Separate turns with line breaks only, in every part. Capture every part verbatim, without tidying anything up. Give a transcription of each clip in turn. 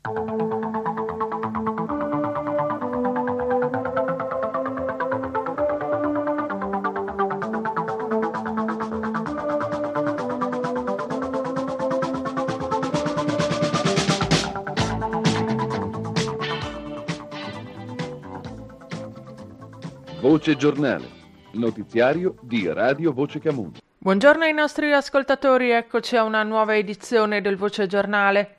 Voce Giornale, notiziario di Radio Voce Camuno.
Buongiorno ai nostri ascoltatori, eccoci a una nuova edizione del Voce Giornale.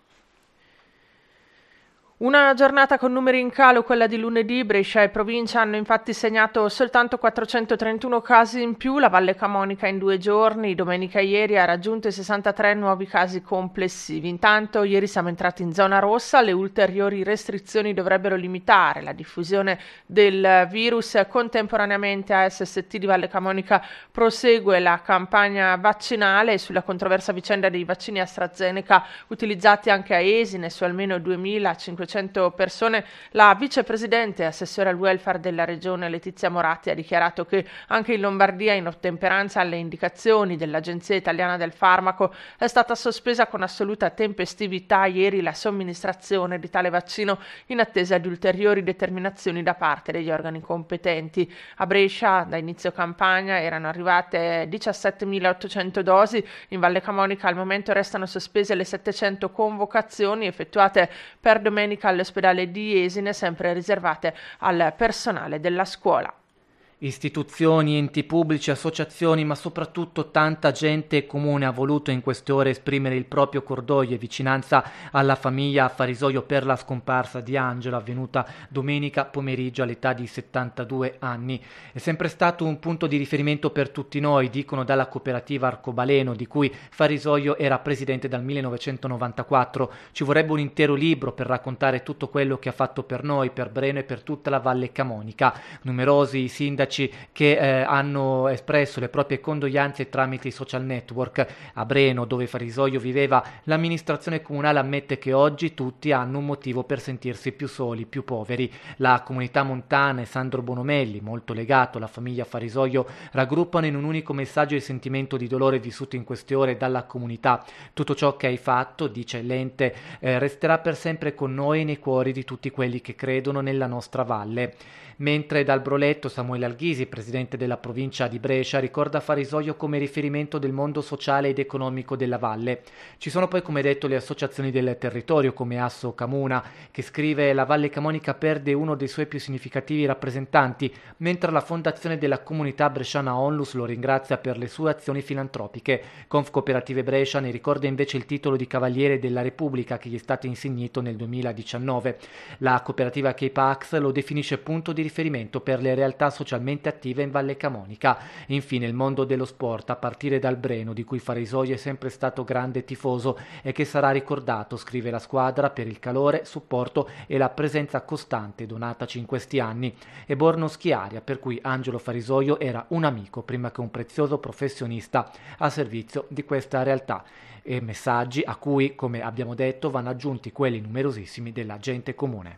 Una giornata con numeri in calo, quella di lunedì. Brescia e provincia hanno infatti segnato soltanto quattrocentotrentuno casi in più, la Valle Camonica in due giorni, domenica ieri ha raggiunto i sessantatré nuovi casi complessivi. Intanto ieri siamo entrati in zona rossa, le ulteriori restrizioni dovrebbero limitare la diffusione del virus. Contemporaneamente a S S T di Valle Camonica prosegue la campagna vaccinale sulla controversa vicenda dei vaccini AstraZeneca utilizzati anche a Esine su almeno duemilacinquecento persone. La vicepresidente e assessore al welfare della regione Letizia Moratti ha dichiarato che anche in Lombardia, in ottemperanza alle indicazioni dell'Agenzia Italiana del Farmaco, è stata sospesa con assoluta tempestività ieri la somministrazione di tale vaccino in attesa di ulteriori determinazioni da parte degli organi competenti. A Brescia da inizio campagna erano arrivate diciassettemilaottocento dosi, in Valle Camonica al momento restano sospese le settecento convocazioni effettuate per domenica all'ospedale di Esine, sempre riservate al personale della scuola.
Istituzioni, enti pubblici, associazioni, ma soprattutto tanta gente comune ha voluto in queste ore esprimere il proprio cordoglio e vicinanza alla famiglia Farisoio per la scomparsa di Angelo, avvenuta domenica pomeriggio all'età di settantadue anni. È sempre stato un punto di riferimento per tutti noi, dicono dalla cooperativa Arcobaleno, di cui Farisoio era presidente dal millenovecentonovantaquattro. Ci vorrebbe un intero libro per raccontare tutto quello che ha fatto per noi, per Breno e per tutta la Valle Camonica. Numerosi i sindaci che eh, hanno espresso le proprie condoglianze tramite i social network. A Breno, dove Farisoio viveva, l'amministrazione comunale ammette che oggi tutti hanno un motivo per sentirsi più soli, più poveri. La comunità montana e Sandro Bonomelli, molto legato alla famiglia Farisoio, raggruppano in un unico messaggio il sentimento di dolore vissuto in queste ore dalla comunità. Tutto ciò che hai fatto, dice l'ente, eh, resterà per sempre con noi e nei cuori di tutti quelli che credono nella nostra valle. Mentre dal Broletto Samuele Alghisi, presidente della provincia di Brescia, ricorda Farisoio come riferimento del mondo sociale ed economico della valle. Ci sono poi, come detto, le associazioni del territorio come Asso Camuna, che scrive: la Valle Camonica perde uno dei suoi più significativi rappresentanti, mentre la fondazione della comunità bresciana Onlus lo ringrazia per le sue azioni filantropiche. Conf Cooperative Brescia ne ricorda invece il titolo di Cavaliere della Repubblica che gli è stato insignito nel duemiladiciannove. La cooperativa K-Pax lo definisce punto di riferimento per le realtà socialmente attive in Valle Camonica. Infine il mondo dello sport, a partire dal Breno, di cui Farisoio è sempre stato grande tifoso e che sarà ricordato, scrive la squadra, per il calore, supporto e la presenza costante donataci in questi anni. E Borno Schiaria, per cui Angelo Farisoio era un amico prima che un prezioso professionista a servizio di questa realtà. E messaggi a cui, come abbiamo detto, vanno aggiunti quelli numerosissimi della gente comune.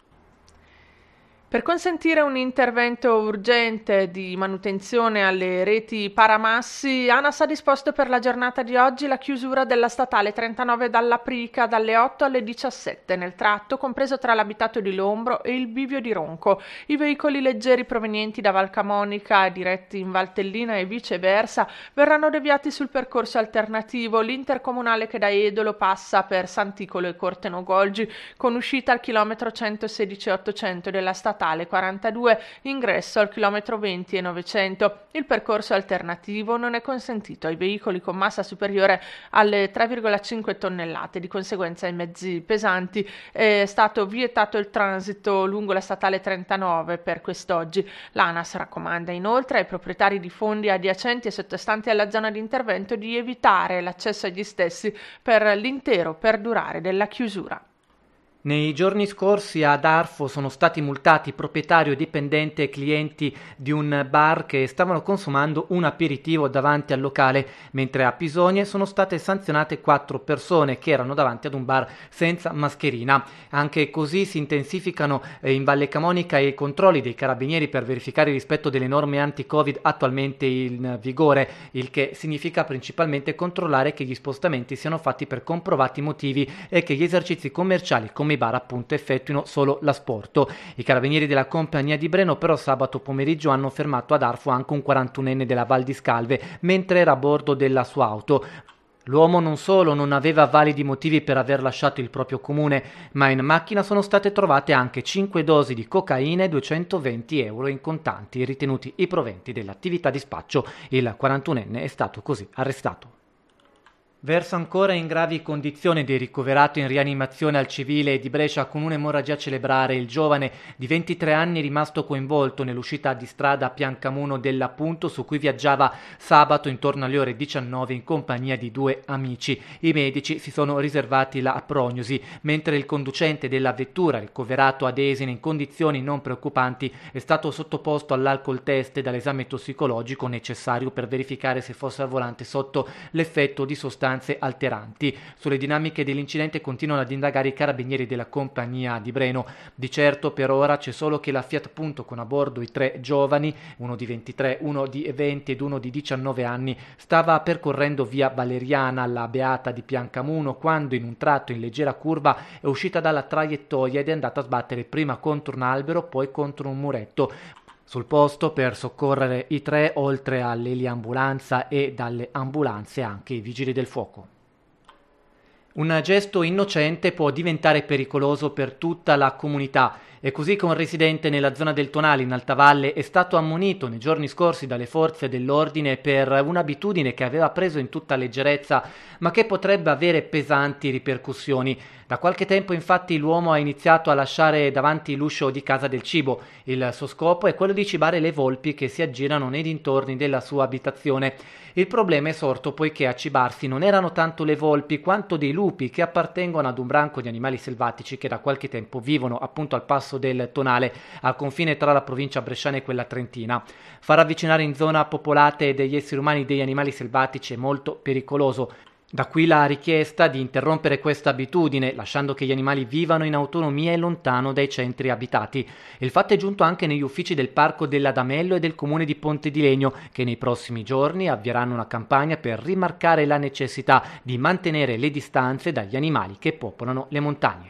Per consentire un intervento urgente di manutenzione alle reti paramassi, ANAS ha disposto per la giornata di oggi la chiusura della statale trentanove dalla Prica dalle otto alle diciassette nel tratto compreso tra l'abitato di Lombro e il bivio di Ronco. I veicoli leggeri provenienti da Val Camonica diretti in Valtellina e viceversa verranno deviati sul percorso alternativo, l'intercomunale che da Edolo passa per Santicolo e Corteno Golgi con uscita al chilometro centosedici ottocento della statale quarantadue, ingresso al chilometro venti e novecento. Il percorso alternativo non è consentito ai veicoli con massa superiore alle tre virgola cinque tonnellate, di conseguenza ai mezzi pesanti è stato vietato il transito lungo la statale trentanove per quest'oggi. L'ANAS raccomanda inoltre ai proprietari di fondi adiacenti e sottostanti alla zona di intervento di evitare l'accesso agli stessi per l'intero perdurare della chiusura.
Nei giorni scorsi ad Arfo sono stati multati proprietario, dipendente e clienti di un bar che stavano consumando un aperitivo davanti al locale, mentre a Pisogne sono state sanzionate quattro persone che erano davanti ad un bar senza mascherina. Anche così si intensificano in Valle Camonica i controlli dei carabinieri per verificare il rispetto delle norme anti-Covid attualmente in vigore, il che significa principalmente controllare che gli spostamenti siano fatti per comprovati motivi e che gli esercizi commerciali come bar appunto effettuino solo l'asporto. I carabinieri della compagnia di Breno però sabato pomeriggio hanno fermato ad Arfo anche un quarantunenne della Val di Scalve mentre era a bordo della sua auto. L'uomo non solo non aveva validi motivi per aver lasciato il proprio comune, ma in macchina sono state trovate anche cinque dosi di cocaina e duecentoventi euro in contanti, ritenuti i proventi dell'attività di spaccio. Il quarantunenne è stato così arrestato. Versa ancora in gravi condizioni ed è ricoverato in rianimazione al civile di Brescia con un'emorragia cerebrale. Il giovane di ventitré anni è rimasto coinvolto nell'uscita di strada a Piancamuno dell'Appunto su cui viaggiava sabato intorno alle ore diciannove in compagnia di due amici. I medici si sono riservati la prognosi, mentre il conducente della vettura, ricoverato ad Esine in condizioni non preoccupanti, è stato sottoposto all'alcol test e dall'esame tossicologico necessario per verificare se fosse al volante sotto l'effetto di sostanze alteranti. Sulle dinamiche dell'incidente continuano ad indagare i carabinieri della compagnia di Breno. Di certo per ora c'è solo che la Fiat Punto con a bordo i tre giovani, uno di ventitré, uno di venti ed uno di diciannove anni, stava percorrendo via Valeriana alla Beata di Piancamuno quando in un tratto in leggera curva è uscita dalla traiettoria ed è andata a sbattere prima contro un albero, poi contro un muretto. Sul posto per soccorrere i tre, oltre all'eliambulanza e dalle ambulanze, anche i vigili del fuoco. Un gesto innocente può diventare pericoloso per tutta la comunità. E così che un residente nella zona del Tonale in Alta Valle è stato ammonito nei giorni scorsi dalle forze dell'ordine per un'abitudine che aveva preso in tutta leggerezza, ma che potrebbe avere pesanti ripercussioni. Da qualche tempo infatti l'uomo ha iniziato a lasciare davanti l'uscio di casa del cibo. Il suo scopo è quello di cibare le volpi che si aggirano nei dintorni della sua abitazione. Il problema è sorto poiché a cibarsi non erano tanto le volpi quanto dei lupi che appartengono ad un branco di animali selvatici che da qualche tempo vivono appunto al passo del Tonale, al confine tra la provincia bresciana e quella trentina. Far avvicinare in zona popolate degli esseri umani degli animali selvatici è molto pericoloso. Da qui la richiesta di interrompere questa abitudine, lasciando che gli animali vivano in autonomia e lontano dai centri abitati. Il fatto è giunto anche negli uffici del Parco dell'Adamello e del Comune di Ponte di Legno, che nei prossimi giorni avvieranno una campagna per rimarcare la necessità di mantenere le distanze dagli animali che popolano le montagne.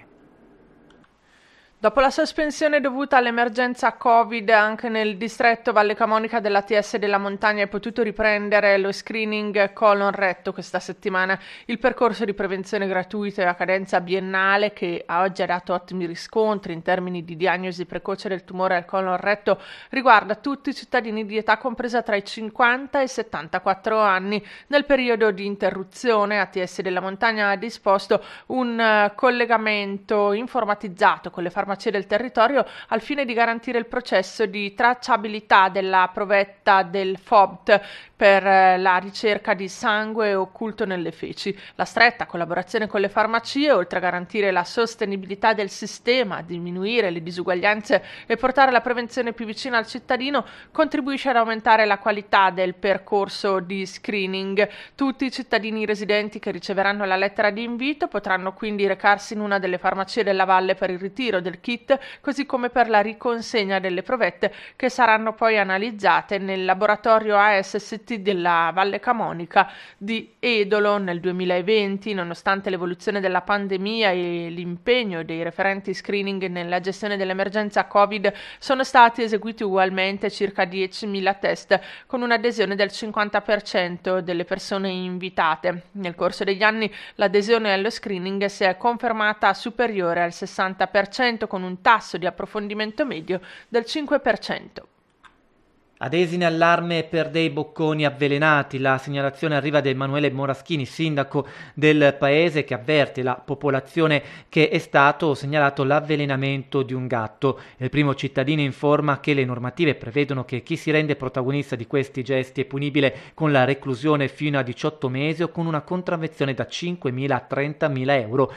Dopo la sospensione dovuta all'emergenza Covid, anche nel distretto Valle Camonica dell'A T S della Montagna è potuto riprendere lo screening colon retto questa settimana. Il percorso di prevenzione gratuito e a cadenza biennale, che a oggi ha dato ottimi riscontri in termini di diagnosi precoce del tumore al colon retto, riguarda tutti i cittadini di età compresa tra i cinquanta e i settantaquattro anni. Nel periodo di interruzione A T S della Montagna ha disposto un uh, collegamento informatizzato con le farmacie del territorio al fine di garantire il processo di tracciabilità della provetta del F O B T per eh, la ricerca di sangue occulto nelle feci. La stretta collaborazione con le farmacie, oltre a garantire la sostenibilità del sistema, diminuire le disuguaglianze e portare la prevenzione più vicina al cittadino, contribuisce ad aumentare la qualità del percorso di screening. Tutti i cittadini residenti che riceveranno la lettera di invito potranno quindi recarsi in una delle farmacie della Valle per il ritiro del kit, così come per la riconsegna delle provette che saranno poi analizzate nel laboratorio A S S T della Valle Camonica di Edolo. Nel duemilaventi, nonostante l'evoluzione della pandemia e l'impegno dei referenti screening nella gestione dell'emergenza Covid, sono stati eseguiti ugualmente circa diecimila test con un'adesione del cinquanta per cento delle persone invitate. Nel corso degli anni l'adesione allo screening si è confermata superiore al sessanta per cento con un tasso di approfondimento medio del cinque per cento.
Ad Esine allarme per dei bocconi avvelenati. La segnalazione arriva da Emanuele Moraschini, sindaco del paese, che avverte la popolazione che è stato segnalato l'avvelenamento di un gatto. Il primo cittadino informa che le normative prevedono che chi si rende protagonista di questi gesti è punibile con la reclusione fino a diciotto mesi o con una contravvenzione da cinquemila a trentamila euro.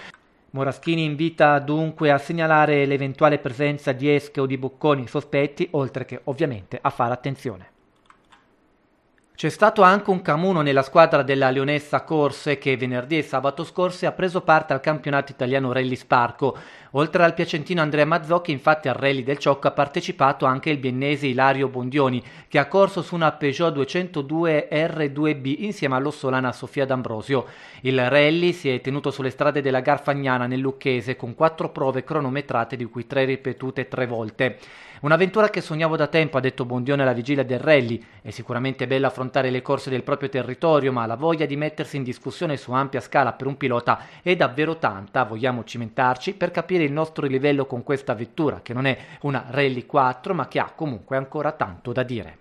Moraschini invita dunque a segnalare l'eventuale presenza di esche o di bocconi sospetti, oltre che ovviamente a fare attenzione. C'è stato anche un camuno nella squadra della Leonessa Corse che venerdì e sabato scorsi ha preso parte al campionato italiano Rally Sparco. Oltre al piacentino Andrea Mazzocchi, infatti al Rally del Ciocco ha partecipato anche il biennese Ilario Bondioni, che ha corso su una Peugeot duecentodue R due B insieme all'ossolana Sofia D'Ambrosio. Il rally si è tenuto sulle strade della Garfagnana nel Lucchese con quattro prove cronometrate, di cui tre ripetute tre volte. Un'avventura che sognavo da tempo, ha detto Bondione alla vigilia del rally. È sicuramente bello affrontare le corse del proprio territorio, ma la voglia di mettersi in discussione su ampia scala per un pilota è davvero tanta. Vogliamo cimentarci per capire il nostro livello con questa vettura, che non è una Rally quattro, ma che ha comunque ancora tanto da dire.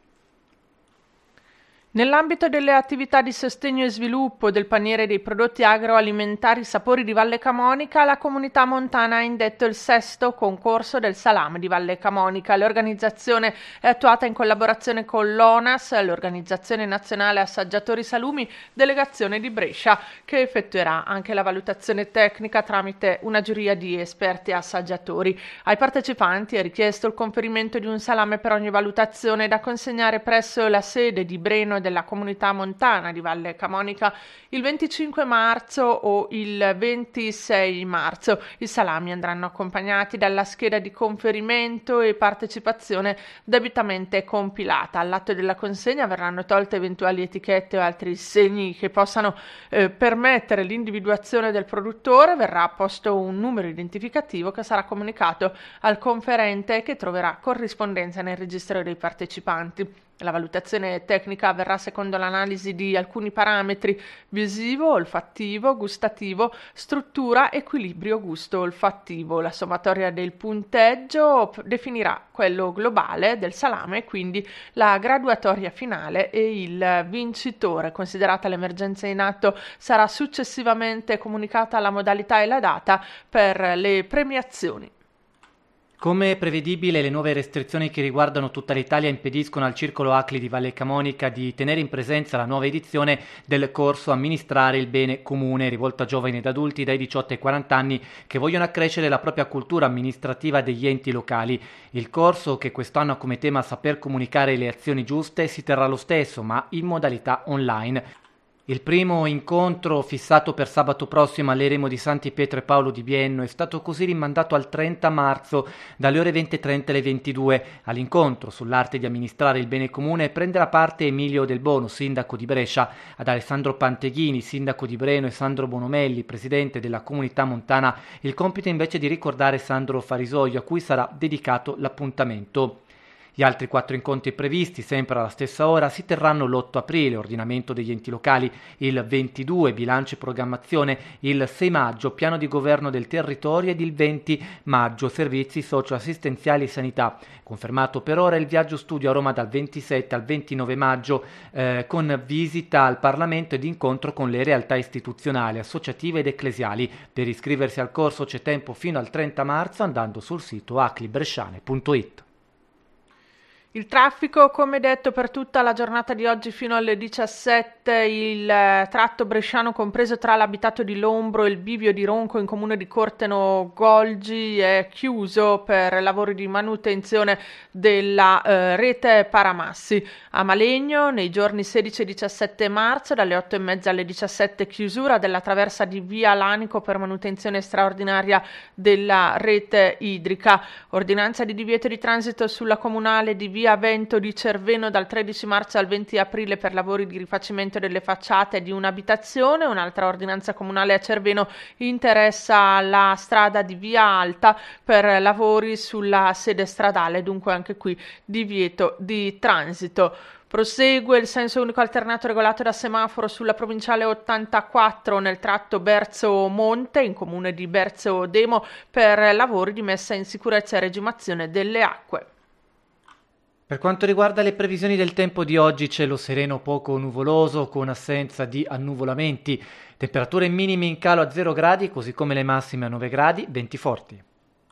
Nell'ambito delle attività di sostegno e sviluppo del paniere dei prodotti agroalimentari Sapori di Valle Camonica, la Comunità Montana ha indetto il sesto concorso del salame di Valle Camonica. L'organizzazione è attuata in collaborazione con l'ONAS, l'Organizzazione Nazionale Assaggiatori Salumi, delegazione di Brescia, che effettuerà anche la valutazione tecnica tramite una giuria di esperti assaggiatori. Ai partecipanti è richiesto il conferimento di un salame per ogni valutazione da consegnare presso la sede di Breno della Comunità Montana di Valle Camonica il venticinque marzo o il ventisei marzo. I salami andranno accompagnati dalla scheda di conferimento e partecipazione debitamente compilata. All'atto della consegna verranno tolte eventuali etichette o altri segni che possano eh, permettere l'individuazione del produttore. Verrà posto un numero identificativo che sarà comunicato al conferente, che troverà corrispondenza nel registro dei partecipanti. La valutazione tecnica avverrà secondo l'analisi di alcuni parametri: visivo, olfattivo, gustativo, struttura, equilibrio gusto-olfattivo. La sommatoria del punteggio definirà quello globale del salame, quindi la graduatoria finale e il vincitore. Considerata l'emergenza in atto, sarà successivamente comunicata la modalità e la data per le premiazioni.
Come prevedibile, le nuove restrizioni che riguardano tutta l'Italia impediscono al Circolo A C L I di Valle Camonica di tenere in presenza la nuova edizione del corso Amministrare il bene comune, rivolto a giovani ed adulti dai diciotto ai quaranta anni che vogliono accrescere la propria cultura amministrativa degli enti locali. Il corso, che quest'anno ha come tema saper comunicare le azioni giuste, si terrà lo stesso, ma in modalità online. Il primo incontro, fissato per sabato prossimo all'eremo di Santi Pietro e Paolo di Bienno, è stato così rimandato al trenta marzo dalle ore venti e trenta alle ventidue. All'incontro sull'arte di amministrare il bene comune prenderà parte Emilio Del Bono, sindaco di Brescia. Ad Alessandro Panteghini, sindaco di Breno, e Sandro Bonomelli, presidente della Comunità Montana, il compito invece di ricordare Sandro Farisoio, a cui sarà dedicato l'appuntamento. Gli altri quattro incontri previsti, sempre alla stessa ora, si terranno l'otto aprile, ordinamento degli enti locali, il ventidue, bilancio e programmazione, il sei maggio, piano di governo del territorio, ed il venti maggio, servizi socio-assistenziali e sanità. Confermato per ora il viaggio studio a Roma dal ventisette al ventinove maggio, eh, con visita al Parlamento ed incontro con le realtà istituzionali, associative ed ecclesiali. Per iscriversi al corso c'è tempo fino al trenta marzo andando sul sito aclibresciane punto it.
Il traffico, come detto, per tutta la giornata di oggi fino alle diciassette, il eh, tratto bresciano compreso tra l'abitato di Lombro e il bivio di Ronco in comune di Corteno Golgi è chiuso per lavori di manutenzione della eh, rete Paramassi. A Malegno nei giorni sedici e diciassette marzo dalle otto e mezza alle diciassette chiusura della traversa di via Lanico per manutenzione straordinaria della rete idrica. Ordinanza di divieto di transito sulla comunale di via via Vento di Cerveno dal tredici marzo al venti aprile per lavori di rifacimento delle facciate di un'abitazione. Un'altra ordinanza comunale a Cerveno interessa la strada di via Alta per lavori sulla sede stradale, dunque anche qui divieto di transito. Prosegue il senso unico alternato regolato da semaforo sulla provinciale ottantaquattro nel tratto Berzo Monte in comune di Berzo Demo per lavori di messa in sicurezza e regimazione delle acque.
Per quanto riguarda le previsioni del tempo di oggi, cielo sereno poco nuvoloso con assenza di annuvolamenti, temperature minime in calo a zero gradi, così come le massime a nove gradi, venti forti.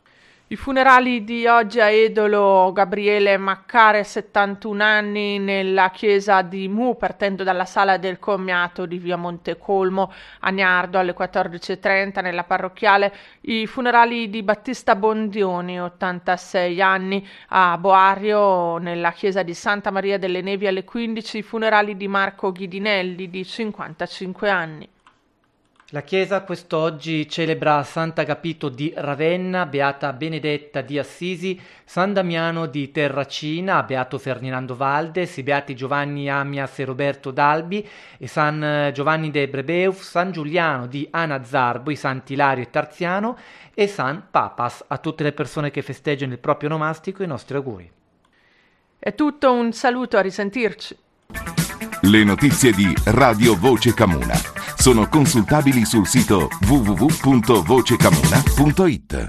I funerali di oggi a Edolo, Gabriele Maccare, settantuno anni, nella chiesa di Mu, partendo dalla sala del commiato di via Montecolmo. A Niardo alle quattordici e trenta nella parrocchiale. I funerali di Battista Bondioni, ottantasei anni, a Boario, nella chiesa di Santa Maria delle Nevi alle quindici. I funerali di Marco Ghidinelli, di cinquantacinque anni.
La Chiesa quest'oggi celebra Sant'Agapito di Ravenna, Beata Benedetta di Assisi, San Damiano di Terracina, Beato Ferdinando Valdes, i Beati Giovanni Amias e Roberto d'Albi e San Giovanni de Brebeuf, San Giuliano di Anazzarbo, i Santi Ilario e Tarziano e San Papas. A tutte le persone che festeggiano il proprio onomastico i nostri auguri.
È tutto, un saluto, a risentirci.
Le notizie di Radio Voce Camuna sono consultabili sul sito w w w punto voce camuna punto i t.